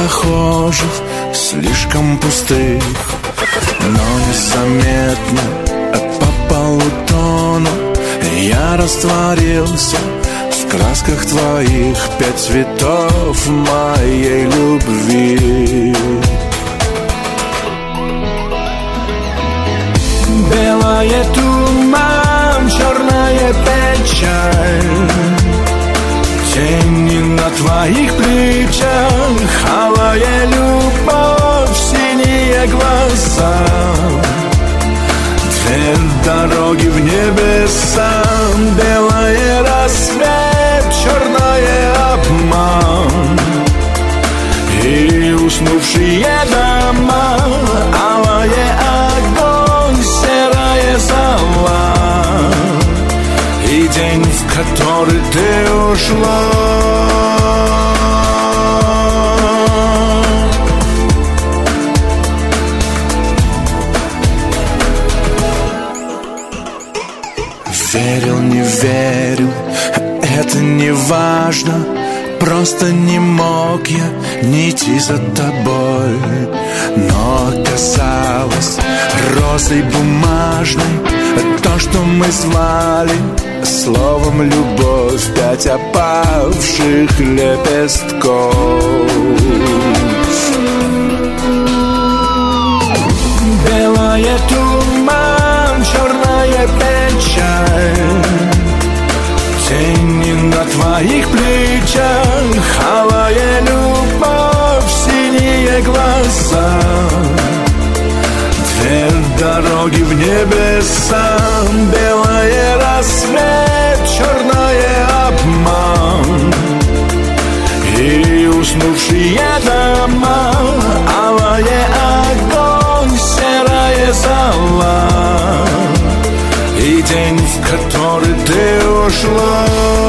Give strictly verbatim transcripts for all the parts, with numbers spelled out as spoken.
прохожих, слишком пустых, но незаметно по полу тону я растворился в красках твоих, пять цветов моей любви. Белое туман, черная печаль, тени на твоих плечах, алая любовь, синие глаза, дверь дороги в небеса, белый рассвет, черный обман, и уснувшие дома, алая огонь, серая зола, и день, в который ты ушла. Верил, не верил, это не важно, просто не мог я не идти за тобой. Но оказалось розой бумажной то, что мы звали словом любовь, пять опавших лепестков. Белое туман, черная печаль, тени на твоих плечах, алая любовь, синие глаза, дверь дороги в небеса, белый рассвет, черный обман, и уснувшие дома, алая огонь, серая зола, и день, в который ты ушла.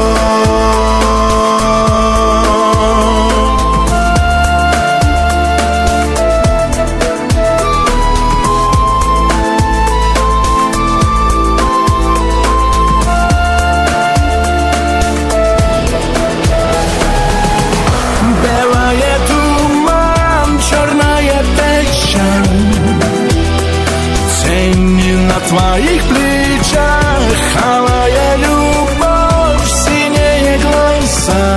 Белое туман, черная печаль, тени на твоих плечах, алая любовь, синие глаза,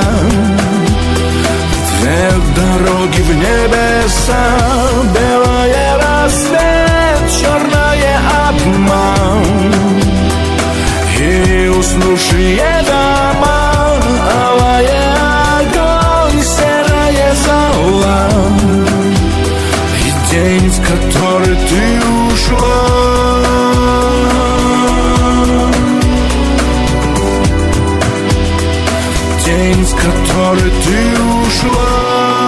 дверь дороги в небеса, белый рассвет, черный обман, и уснувшие дома, алая огонь, серая зола, и день, в который ты ушла. День, в который ты ушла.